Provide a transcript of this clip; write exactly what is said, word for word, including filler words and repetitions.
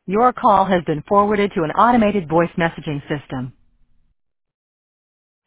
Your call has been forwarded to an automated voice messaging system.